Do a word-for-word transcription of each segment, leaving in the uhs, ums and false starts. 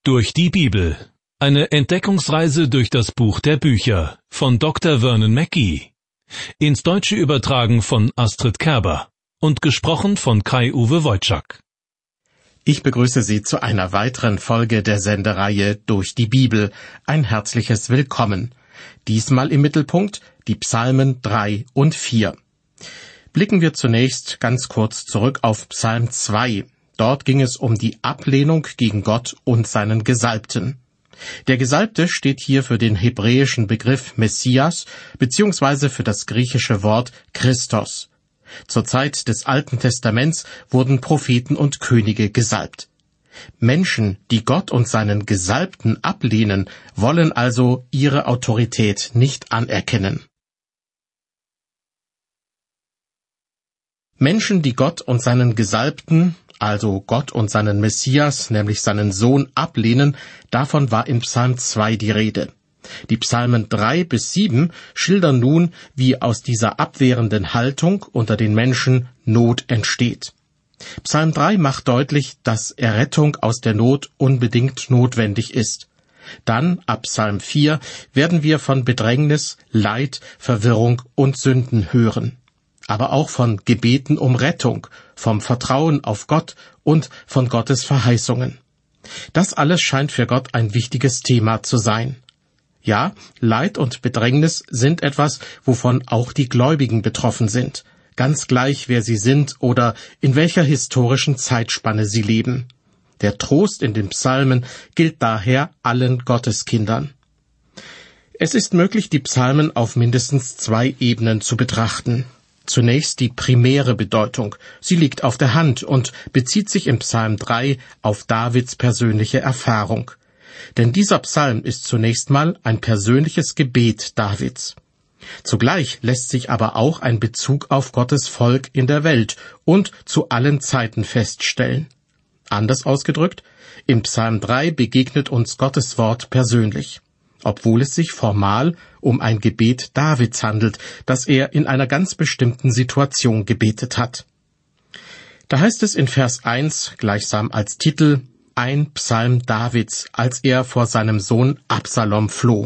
Durch die Bibel. Eine Entdeckungsreise durch das Buch der Bücher von Doktor Vernon Mackey. Ins Deutsche übertragen von Astrid Kerber und gesprochen von Kai-Uwe Wojczak. Ich begrüße Sie zu einer weiteren Folge der Sendereihe Durch die Bibel. Ein herzliches Willkommen. Diesmal im Mittelpunkt die Psalmen drei und vier. Blicken wir zunächst ganz kurz zurück auf Psalm zwei. Dort ging es um die Ablehnung gegen Gott und seinen Gesalbten. Der Gesalbte steht hier für den hebräischen Begriff Messias beziehungsweise für das griechische Wort Christos. Zur Zeit des Alten Testaments wurden Propheten und Könige gesalbt. Menschen, die Gott und seinen Gesalbten ablehnen, wollen also ihre Autorität nicht anerkennen. Menschen, die Gott und seinen Gesalbten, also Gott und seinen Messias, nämlich seinen Sohn, ablehnen, davon war in Psalm zwei die Rede. Die Psalmen drei bis sieben schildern nun, wie aus dieser abwehrenden Haltung unter den Menschen Not entsteht. Psalm drei macht deutlich, dass Errettung aus der Not unbedingt notwendig ist. Dann, ab Psalm vier, werden wir von Bedrängnis, Leid, Verwirrung und Sünden hören. Aber auch von Gebeten um Rettung, vom Vertrauen auf Gott und von Gottes Verheißungen. Das alles scheint für Gott ein wichtiges Thema zu sein. Ja, Leid und Bedrängnis sind etwas, wovon auch die Gläubigen betroffen sind, ganz gleich, wer sie sind oder in welcher historischen Zeitspanne sie leben. Der Trost in den Psalmen gilt daher allen Gotteskindern. Es ist möglich, die Psalmen auf mindestens zwei Ebenen zu betrachten. Zunächst die primäre Bedeutung. Sie liegt auf der Hand und bezieht sich im Psalm drei auf Davids persönliche Erfahrung. Denn dieser Psalm ist zunächst mal ein persönliches Gebet Davids. Zugleich lässt sich aber auch ein Bezug auf Gottes Volk in der Welt und zu allen Zeiten feststellen. Anders ausgedrückt, im Psalm drei begegnet uns Gottes Wort persönlich, obwohl es sich formal um ein Gebet Davids handelt, das er in einer ganz bestimmten Situation gebetet hat. Da heißt es in Vers eins, gleichsam als Titel, ein Psalm Davids, als er vor seinem Sohn Absalom floh.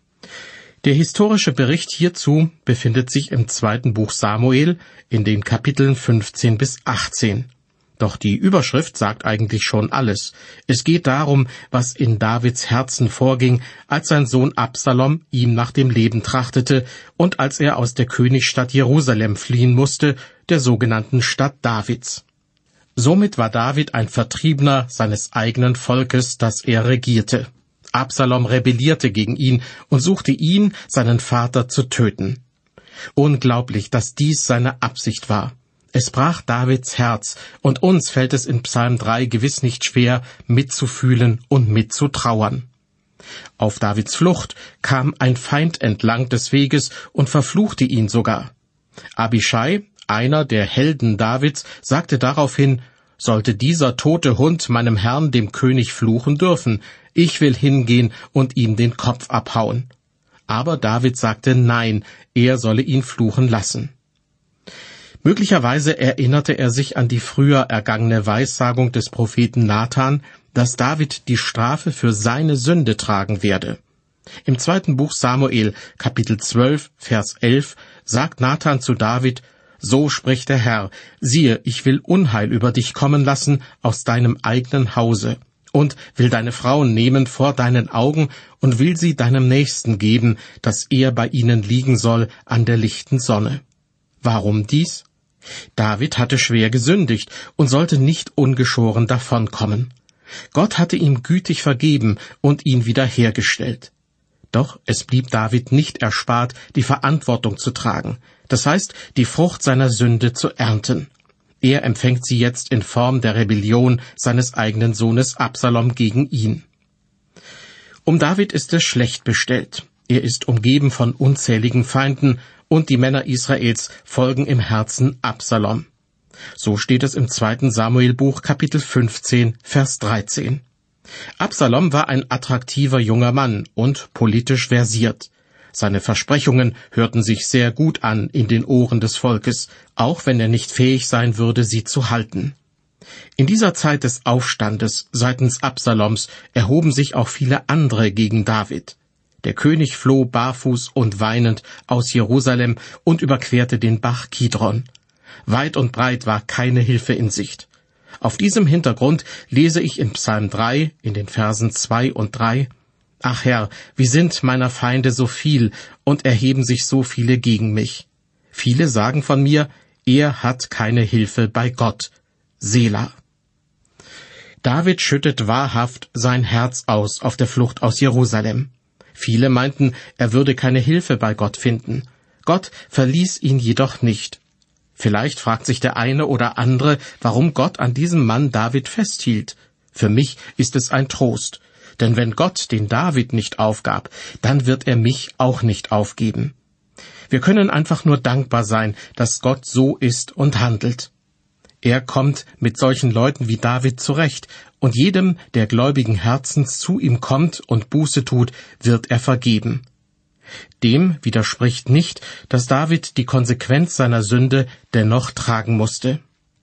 Der historische Bericht hierzu befindet sich im zweiten Buch Samuel in den Kapiteln fünfzehn bis achtzehn. Doch die Überschrift sagt eigentlich schon alles. Es geht darum, was in Davids Herzen vorging, als sein Sohn Absalom ihm nach dem Leben trachtete und als er aus der Königsstadt Jerusalem fliehen musste, der sogenannten Stadt Davids. Somit war David ein Vertriebener seines eigenen Volkes, das er regierte. Absalom rebellierte gegen ihn und suchte ihn, seinen Vater, zu töten. Unglaublich, dass dies seine Absicht war. Es brach Davids Herz, und uns fällt es in Psalm drei gewiss nicht schwer, mitzufühlen und mitzutrauern. Auf Davids Flucht kam ein Feind entlang des Weges und verfluchte ihn sogar. Abischai, einer der Helden Davids, sagte daraufhin, sollte dieser tote Hund meinem Herrn, dem König, fluchen dürfen, ich will hingehen und ihm den Kopf abhauen. Aber David sagte nein, er solle ihn fluchen lassen. Möglicherweise erinnerte er sich an die früher ergangene Weissagung des Propheten Nathan, dass David die Strafe für seine Sünde tragen werde. Im zweiten Buch Samuel, Kapitel zwölf, Vers elf, sagt Nathan zu David, so spricht der Herr, siehe, ich will Unheil über dich kommen lassen aus deinem eigenen Hause und will deine Frauen nehmen vor deinen Augen und will sie deinem Nächsten geben, dass er bei ihnen liegen soll an der lichten Sonne. Warum dies? David hatte schwer gesündigt und sollte nicht ungeschoren davonkommen. Gott hatte ihm gütig vergeben und ihn wiederhergestellt. Doch es blieb David nicht erspart, die Verantwortung zu tragen, das heißt, die Frucht seiner Sünde zu ernten. Er empfängt sie jetzt in Form der Rebellion seines eigenen Sohnes Absalom gegen ihn. Um David ist es schlecht bestellt. Er ist umgeben von unzähligen Feinden, und die Männer Israels folgen im Herzen Absalom. So steht es im zweiten Samuelbuch, Kapitel fünfzehn, Vers dreizehn. Absalom war ein attraktiver junger Mann und politisch versiert. Seine Versprechungen hörten sich sehr gut an in den Ohren des Volkes, auch wenn er nicht fähig sein würde, sie zu halten. In dieser Zeit des Aufstandes seitens Absaloms erhoben sich auch viele andere gegen David. Der König floh barfuß und weinend aus Jerusalem und überquerte den Bach Kidron. Weit und breit war keine Hilfe in Sicht. Auf diesem Hintergrund lese ich in Psalm drei, in den Versen zwei und drei, »Ach Herr, wie sind meiner Feinde so viel, und erheben sich so viele gegen mich. Viele sagen von mir, er hat keine Hilfe bei Gott. Selah.« David schüttet wahrhaft sein Herz aus auf der Flucht aus Jerusalem. Viele meinten, er würde keine Hilfe bei Gott finden. Gott verließ ihn jedoch nicht. Vielleicht fragt sich der eine oder andere, warum Gott an diesem Mann David festhielt. Für mich ist es ein Trost, denn wenn Gott den David nicht aufgab, dann wird er mich auch nicht aufgeben. Wir können einfach nur dankbar sein, dass Gott so ist und handelt. Er kommt mit solchen Leuten wie David zurecht, und jedem, der gläubigen Herzens zu ihm kommt und Buße tut, wird er vergeben. Dem widerspricht nicht, dass David die Konsequenz seiner Sünde dennoch tragen musste.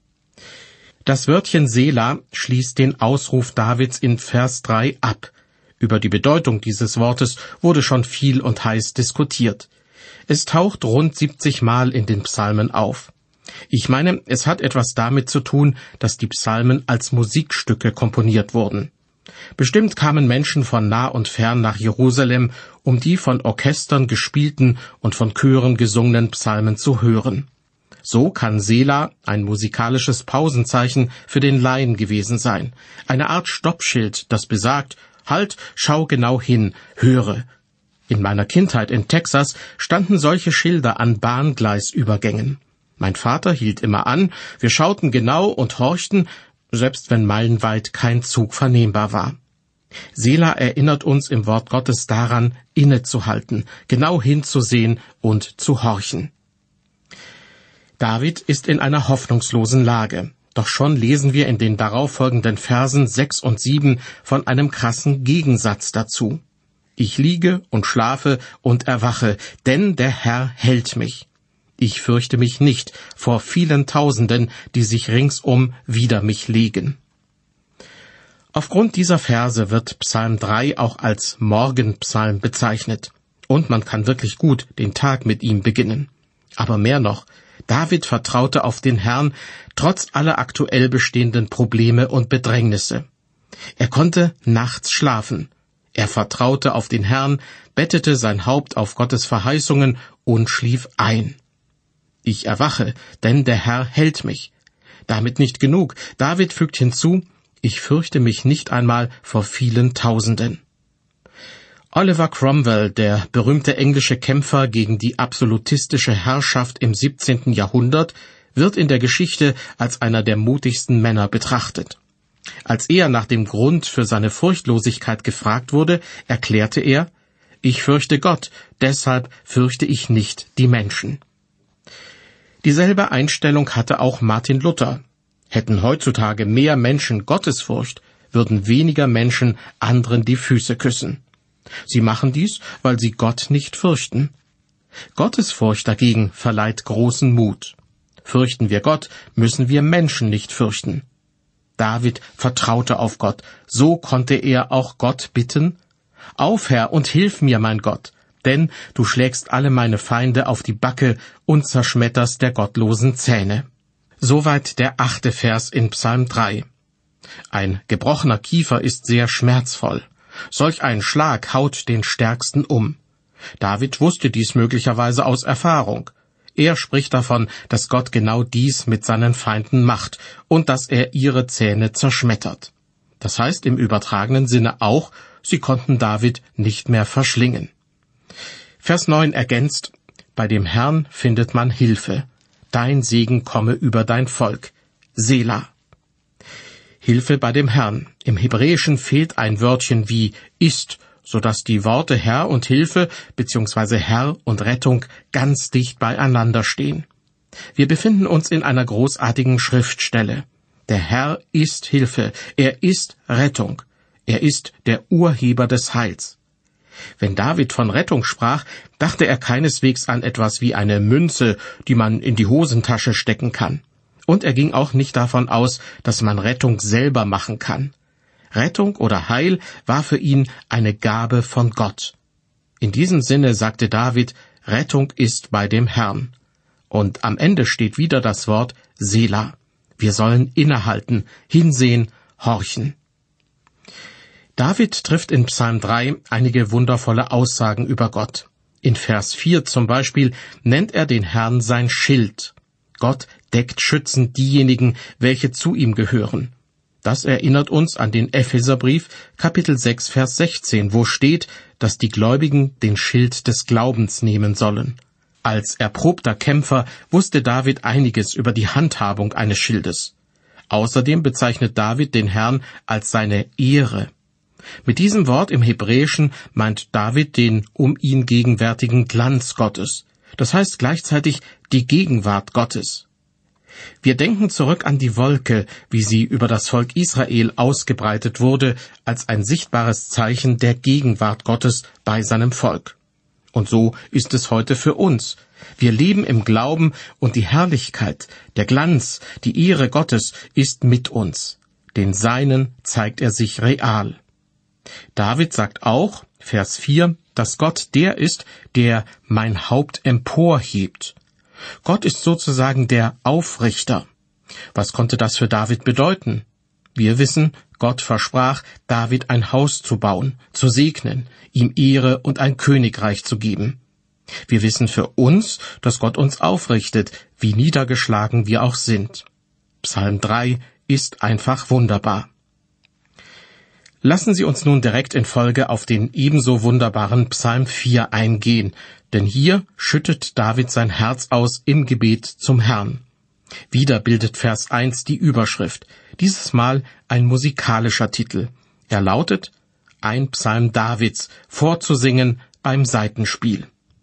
Das Wörtchen Selah schließt den Ausruf Davids in Vers drei ab. Über die Bedeutung dieses Wortes wurde schon viel und heiß diskutiert. Es taucht rund siebzig Mal in den Psalmen auf. Ich meine, es hat etwas damit zu tun, dass die Psalmen als Musikstücke komponiert wurden. Bestimmt kamen Menschen von nah und fern nach Jerusalem, um die von Orchestern gespielten und von Chören gesungenen Psalmen zu hören. So kann Selah ein musikalisches Pausenzeichen für den Laien gewesen sein, eine Art Stoppschild, das besagt, halt, schau genau hin, höre. In meiner Kindheit in Texas standen solche Schilder an Bahngleisübergängen. Mein Vater hielt immer an, wir schauten genau und horchten, selbst wenn meilenweit kein Zug vernehmbar war. Selah erinnert uns im Wort Gottes daran, innezuhalten, genau hinzusehen und zu horchen. David ist in einer hoffnungslosen Lage, doch schon lesen wir in den darauffolgenden Versen sechs und sieben von einem krassen Gegensatz dazu. Ich liege und schlafe und erwache, denn der Herr hält mich. Ich fürchte mich nicht vor vielen Tausenden, die sich ringsum wider mich legen. Aufgrund dieser Verse wird Psalm drei auch als Morgenpsalm bezeichnet. Und man kann wirklich gut den Tag mit ihm beginnen. Aber mehr noch, David vertraute auf den Herrn, trotz aller aktuell bestehenden Probleme und Bedrängnisse. Er konnte nachts schlafen. Er vertraute auf den Herrn, bettete sein Haupt auf Gottes Verheißungen und schlief ein. Ich erwache, denn der Herr hält mich. Damit nicht genug. David fügt hinzu, ich fürchte mich nicht einmal vor vielen Tausenden. Oliver Cromwell, der berühmte englische Kämpfer gegen die absolutistische Herrschaft im siebzehnten Jahrhundert, wird in der Geschichte als einer der mutigsten Männer betrachtet. Als er nach dem Grund für seine Furchtlosigkeit gefragt wurde, erklärte er, ich fürchte Gott, deshalb fürchte ich nicht die Menschen. Dieselbe Einstellung hatte auch Martin Luther. Hätten heutzutage mehr Menschen Gottesfurcht, würden weniger Menschen anderen die Füße küssen. Sie machen dies, weil sie Gott nicht fürchten. Gottesfurcht dagegen verleiht großen Mut. Fürchten wir Gott, müssen wir Menschen nicht fürchten. David vertraute auf Gott, so konnte er auch Gott bitten, »Auf, Herr, und hilf mir, mein Gott, denn du schlägst alle meine Feinde auf die Backe und zerschmetterst der gottlosen Zähne.« Soweit der achte Vers in Psalm drei. Ein gebrochener Kiefer ist sehr schmerzvoll. Solch ein Schlag haut den Stärksten um. David wusste dies möglicherweise aus Erfahrung. Er spricht davon, dass Gott genau dies mit seinen Feinden macht und dass er ihre Zähne zerschmettert. Das heißt im übertragenen Sinne auch, sie konnten David nicht mehr verschlingen. Vers neun ergänzt, bei dem Herrn findet man Hilfe. Dein Segen komme über dein Volk. Selah. Hilfe bei dem Herrn. Im Hebräischen fehlt ein Wörtchen wie ist, so dass die Worte Herr und Hilfe bzw. Herr und Rettung ganz dicht beieinander stehen. Wir befinden uns in einer großartigen Schriftstelle. Der Herr ist Hilfe, er ist Rettung, er ist der Urheber des Heils. Wenn David von Rettung sprach, dachte er keineswegs an etwas wie eine Münze, die man in die Hosentasche stecken kann. Und er ging auch nicht davon aus, dass man Rettung selber machen kann. Rettung oder Heil war für ihn eine Gabe von Gott. In diesem Sinne sagte David, Rettung ist bei dem Herrn. Und am Ende steht wieder das Wort Selah. Wir sollen innehalten, hinsehen, horchen. David trifft in Psalm drei einige wundervolle Aussagen über Gott. In Vers vier zum Beispiel nennt er den Herrn sein Schild. Gott deckt schützend diejenigen, welche zu ihm gehören. Das erinnert uns an den Epheserbrief, Kapitel sechs, Vers sechzehn, wo steht, dass die Gläubigen den Schild des Glaubens nehmen sollen. Als erprobter Kämpfer wusste David einiges über die Handhabung eines Schildes. Außerdem bezeichnet David den Herrn als seine Ehre. Mit diesem Wort im Hebräischen meint David den um ihn gegenwärtigen Glanz Gottes. Das heißt gleichzeitig die Gegenwart Gottes. Wir denken zurück an die Wolke, wie sie über das Volk Israel ausgebreitet wurde, als ein sichtbares Zeichen der Gegenwart Gottes bei seinem Volk. Und so ist es heute für uns. Wir leben im Glauben und die Herrlichkeit, der Glanz, die Ehre Gottes ist mit uns. Den Seinen zeigt er sich real. David sagt auch, Vers vier, dass Gott der ist, der mein Haupt emporhebt. Gott ist sozusagen der Aufrichter. Was konnte das für David bedeuten? Wir wissen, Gott versprach, David ein Haus zu bauen, zu segnen, ihm Ehre und ein Königreich zu geben. Wir wissen für uns, dass Gott uns aufrichtet, wie niedergeschlagen wir auch sind. Psalm drei ist einfach wunderbar. Lassen Sie uns nun direkt in Folge auf den ebenso wunderbaren Psalm vier eingehen, denn hier schüttet David sein Herz aus im Gebet zum Herrn. Wieder bildet Vers eins die Überschrift, dieses Mal ein musikalischer Titel. Er lautet, ein Psalm Davids, vorzusingen beim Saitenspiel.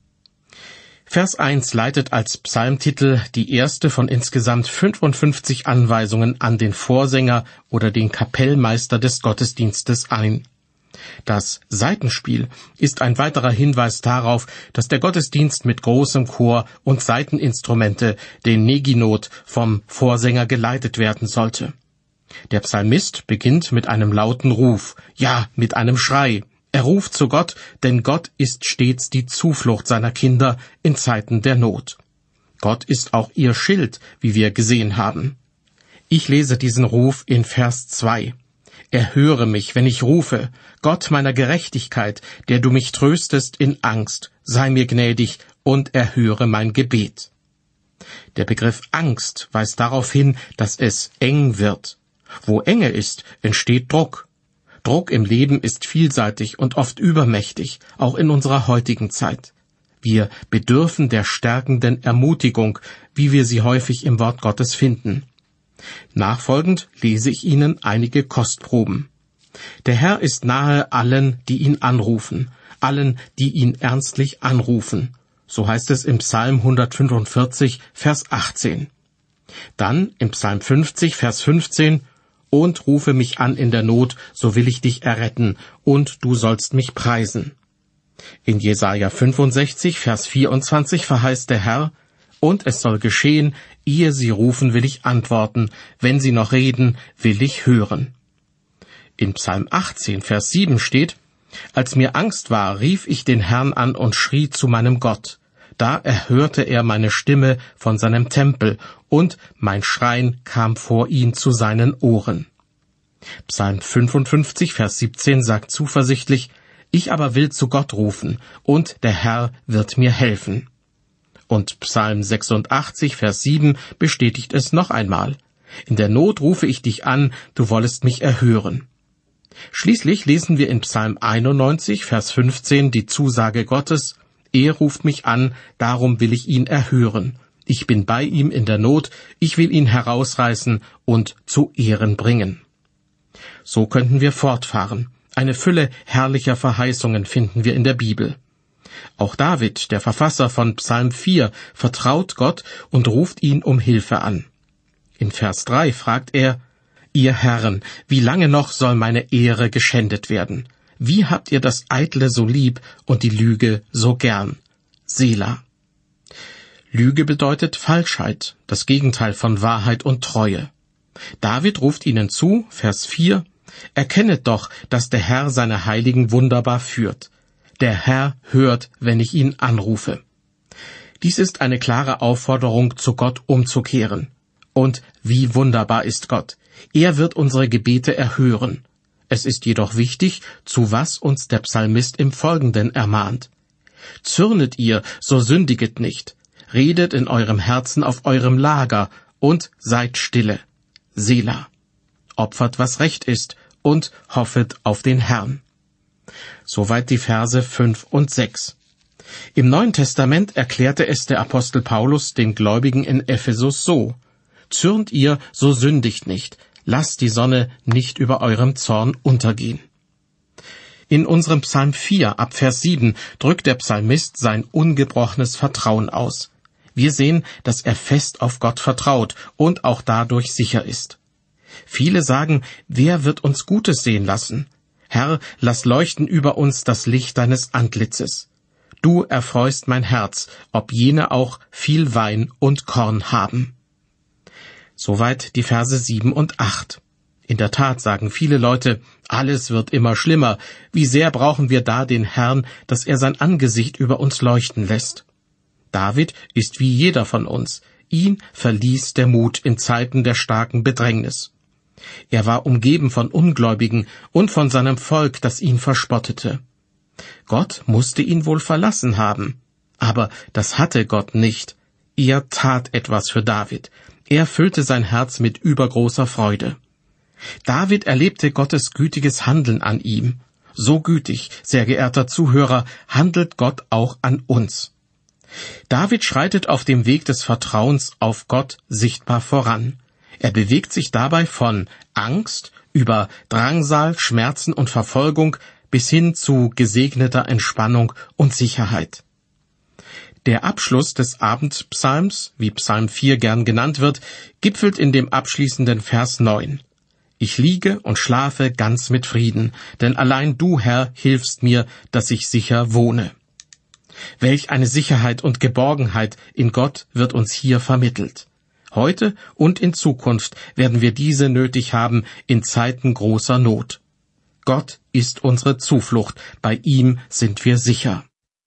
Vers eins leitet als Psalmtitel die erste von insgesamt fünfundfünfzig Anweisungen an den Vorsänger oder den Kapellmeister des Gottesdienstes ein. Das Saitenspiel ist ein weiterer Hinweis darauf, dass der Gottesdienst mit großem Chor und Saiteninstrumente, den Neginot, vom Vorsänger geleitet werden sollte. Der Psalmist beginnt mit einem lauten Ruf, ja, mit einem Schrei. Er ruft zu Gott, denn Gott ist stets die Zuflucht seiner Kinder in Zeiten der Not. Gott ist auch ihr Schild, wie wir gesehen haben. Ich lese diesen Ruf in Vers zwei. Erhöre mich, wenn ich rufe, Gott meiner Gerechtigkeit, der du mich tröstest in Angst, sei mir gnädig und erhöre mein Gebet. Der Begriff Angst weist darauf hin, dass es eng wird. Wo Enge ist, entsteht Druck. Druck im Leben ist vielseitig und oft übermächtig, auch in unserer heutigen Zeit. Wir bedürfen der stärkenden Ermutigung, wie wir sie häufig im Wort Gottes finden. Nachfolgend lese ich Ihnen einige Kostproben. Der Herr ist nahe allen, die ihn anrufen, allen, die ihn ernstlich anrufen. So heißt es im Psalm hundertfünfundvierzig, Vers achtzehn. Dann im Psalm fünfzig, Vers fünfzehn, und rufe mich an in der Not, so will ich dich erretten, und du sollst mich preisen. In Jesaja fünfundsechzig, Vers vierundzwanzig verheißt der Herr, und es soll geschehen, ehe sie rufen, will ich antworten, wenn sie noch reden, will ich hören. In Psalm achtzehn, Vers sieben steht, als mir Angst war, rief ich den Herrn an und schrie zu meinem Gott. Da erhörte er meine Stimme von seinem Tempel, und mein Schreien kam vor ihn zu seinen Ohren. Psalm fünfundfünfzig, Vers siebzehn sagt zuversichtlich, ich aber will zu Gott rufen, und der Herr wird mir helfen. Und Psalm sechsundachtzig, Vers sieben bestätigt es noch einmal. In der Not rufe ich dich an, du wollest mich erhören. Schließlich lesen wir in Psalm einundneunzig, Vers fünfzehn die Zusage Gottes, er ruft mich an, darum will ich ihn erhören. Ich bin bei ihm in der Not, ich will ihn herausreißen und zu Ehren bringen. So könnten wir fortfahren. Eine Fülle herrlicher Verheißungen finden wir in der Bibel. Auch David, der Verfasser von Psalm vier, vertraut Gott und ruft ihn um Hilfe an. In Vers drei fragt er, ihr Herren, wie lange noch soll meine Ehre geschändet werden? Wie habt ihr das Eitle so lieb und die Lüge so gern? Selah. Lüge bedeutet Falschheit, das Gegenteil von Wahrheit und Treue. David ruft ihnen zu, Vers vier, »Erkennet doch, dass der Herr seine Heiligen wunderbar führt. Der Herr hört, wenn ich ihn anrufe.« Dies ist eine klare Aufforderung, zu Gott umzukehren. Und wie wunderbar ist Gott! Er wird unsere Gebete erhören. Es ist jedoch wichtig, zu was uns der Psalmist im Folgenden ermahnt. »Zürnet ihr, so sündiget nicht. Redet in eurem Herzen auf eurem Lager und seid stille. Selah. Opfert, was recht ist, und hoffet auf den Herrn.« Soweit die Verse fünf und sechs. Im Neuen Testament erklärte es der Apostel Paulus den Gläubigen in Ephesus so: »Zürnt ihr, so sündigt nicht. Lasst die Sonne nicht über eurem Zorn untergehen.« In unserem Psalm vier, ab Vers sieben, drückt der Psalmist sein ungebrochenes Vertrauen aus. Wir sehen, dass er fest auf Gott vertraut und auch dadurch sicher ist. Viele sagen, wer wird uns Gutes sehen lassen? Herr, lass leuchten über uns das Licht deines Antlitzes. Du erfreust mein Herz, ob jene auch viel Wein und Korn haben. Soweit die Verse sieben und acht. In der Tat sagen viele Leute, alles wird immer schlimmer. Wie sehr brauchen wir da den Herrn, dass er sein Angesicht über uns leuchten lässt? David ist wie jeder von uns. Ihn verließ der Mut in Zeiten der starken Bedrängnis. Er war umgeben von Ungläubigen und von seinem Volk, das ihn verspottete. Gott musste ihn wohl verlassen haben. Aber das hatte Gott nicht. Er tat etwas für David. Er füllte sein Herz mit übergroßer Freude. David erlebte Gottes gütiges Handeln an ihm. So gütig, sehr geehrter Zuhörer, handelt Gott auch an uns. David schreitet auf dem Weg des Vertrauens auf Gott sichtbar voran. Er bewegt sich dabei von Angst über Drangsal, Schmerzen und Verfolgung bis hin zu gesegneter Entspannung und Sicherheit. Der Abschluss des Abendpsalms, wie Psalm vier gern genannt wird, gipfelt in dem abschließenden Vers neun. »Ich liege und schlafe ganz mit Frieden, denn allein du, Herr, hilfst mir, dass ich sicher wohne.« Welch eine Sicherheit und Geborgenheit in Gott wird uns hier vermittelt. Heute und in Zukunft werden wir diese nötig haben in Zeiten großer Not. Gott ist unsere Zuflucht, bei ihm sind wir sicher.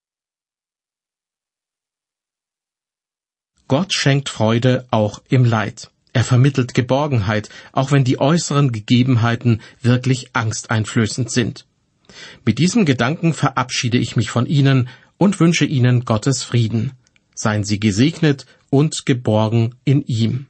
Gott schenkt Freude auch im Leid. Er vermittelt Geborgenheit, auch wenn die äußeren Gegebenheiten wirklich angsteinflößend sind. Mit diesem Gedanken verabschiede ich mich von Ihnen und wünsche Ihnen Gottes Frieden. Seien Sie gesegnet und geborgen in ihm.